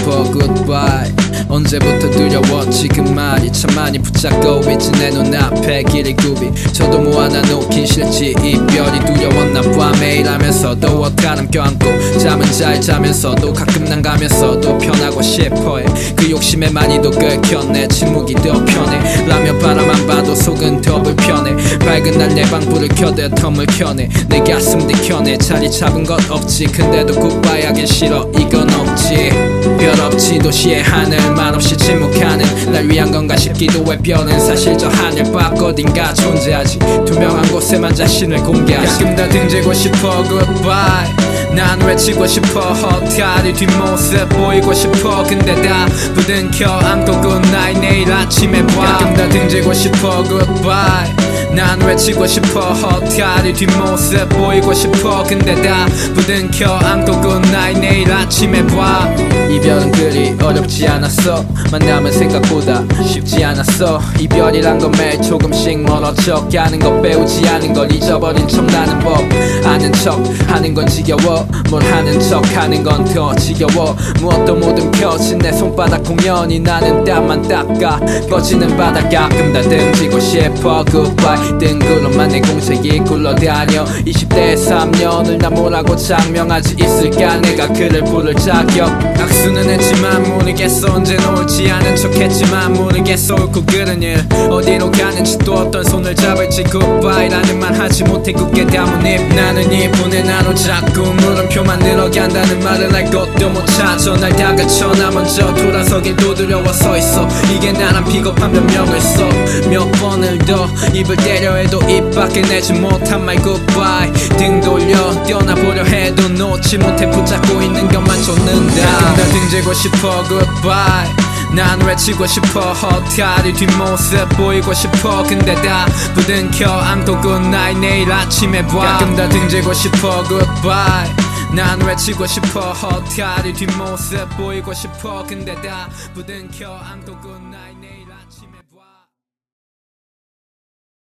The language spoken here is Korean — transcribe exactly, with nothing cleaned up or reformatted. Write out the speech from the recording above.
싶어 goodbye. 언제부터 두려웠지 그 말이 참 많이 붙잡고 있지 내 눈앞에 길이 굽이 저도 모아나 놓기 싫지 이별이 두려웠나 봐. 매일 하면서도 옷가름 껴안고 잠은 잘 자면서도 가끔 난 가면서도 편하고 싶어해. 그 욕심에 많이 더 긁혔네. 침묵이 더 편해. 라며 바라만 봐도 속은 더 불편해. 밝은 날 내 방불을 켜대 텀을 켜내. 내 가슴 들켜내. 자리 잡은 것 없지 근데도 굿바이 하긴 싫어 이건 없지. 별 없지 도시의 하늘 말없이 침묵하는 날 위한 건가 싶기도 해. 별은 사실 저 하늘 밖 어딘가 존재하지. 투명한 곳에만 자신을 공개하지. 가끔 다 등지고 싶어 goodbye. 난 외치고 싶어 헛다리 뒷모습 보이고 싶어 근데 다 부둥켜 안고 굿나잇 내일 아침에 봐. 가끔 다 등지고 싶어 goodbye. 난 외치고 싶어 헛다리 뒷모습 보이고 싶어 근데 다 부둥켜 안고 굿나잇 내일 아침에 봐. 이별은 그리 어렵지 않았어. 만남은 생각보다 쉽지 않았어. 이별이란 건 매일 조금씩 멀어져 가는 것 배우지 않은 걸 잊어버린 척 나는 법 아는 척 하는 건 지겨워. 뭘 하는 척 하는 건 더 지겨워. 무엇도 못 켜진 내 손바닥 공연이 나는 땀만 닦아 꺼지는 바다. 가끔 다 등지고 싶어 goodbye. 뜬구름만 내 공책이 굴러다녀. 이십 대의 삼 년을 나 뭐라고 장명하지 있을까. 내가 그를 부를 자격 악수는 했지만 모르겠어. 언제나 옳지 않은 척 했지만 모르겠어. 옳고 그른 일 어디로 가는지 또 어떤 손을 잡을지 goodbye라는 말 하지 못해 굳게 담은 입. 나는 이분의 나로 자꾸 물음표만 늘어간다는 말을 할 것도 못 찾아. 날 다그쳐 나 먼저 돌아서길 두드려워 서 있어. 이게 나란 비겁한 변명을 써. 몇 번을 더 입을 때려 해도 입 밖에 내지 못한 말 goodbye. 등 돌려 뛰어나보려 해도 놓지 못해 붙잡고 있는 것만 쫓는다. 가끔 다 등지고 싶어 goodbye. 난 외치고 싶어 헛다리 뒷모습 보이고 싶어 근데 다 부둥켜 안고 굿나잇 내일 아침에 봐. 가끔 다 등지고 싶어 goodbye. 난 외치고 싶어 헛다리 뒷모습 보이고 싶어 근데 다 부둥켜 안고 굿나잇